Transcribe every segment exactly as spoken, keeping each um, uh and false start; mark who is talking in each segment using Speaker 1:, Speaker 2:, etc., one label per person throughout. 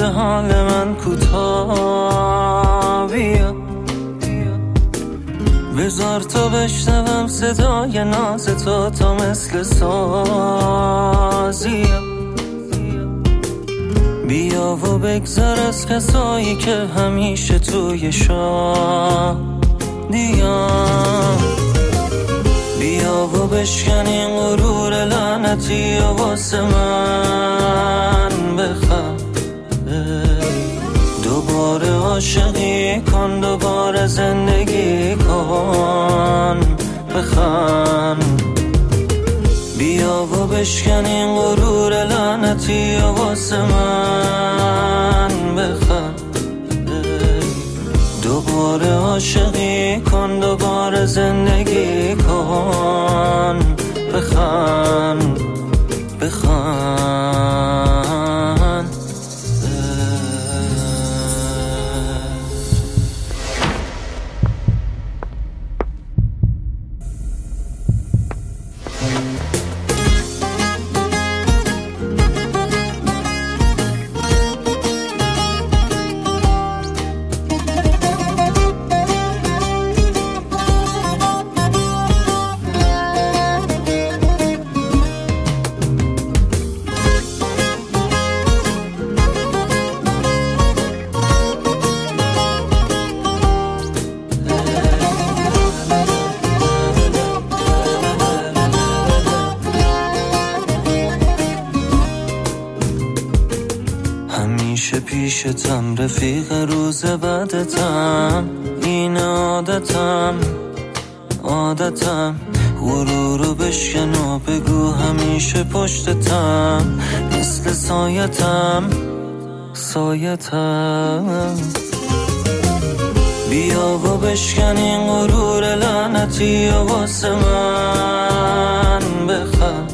Speaker 1: شده حال من کوتاه، بیا بذار تا بشنوم صدای ناز تو تا مثل سازی. بیا و بگذر از کسایی که همیشه توی شادیان. بیا و بشکن این غرور لعنتی و واسه من بخند. دوباره عاشقی کن، دوباره زندگی کن، بخند. بیا و بشکن این غرور لعنتی و واسه من بخند. دوباره عاشقی کن، دوباره زندگی کن، بخند بخند. همیشه پیشتم رفیق روز بعدتم، این عادتم عادتم. غرورو بشکن و بگو همیشه پشتتم، مثل سایتم سایتم. بیا و بشکن این غرور لعنتی و واسه من بخند.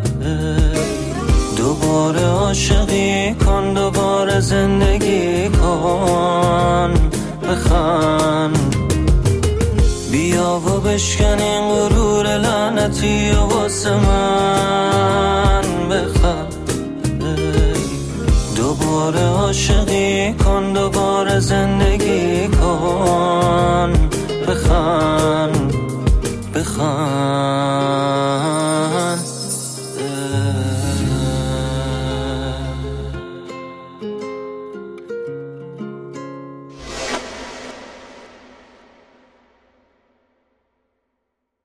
Speaker 1: دوباره عاشقی کن، دوباره زندگی کن، بخند. بیا و بشکن این غرور لعنتی و واسه من بخند. دوباره عاشقی کن، دوباره زندگی کن، بخند بخند.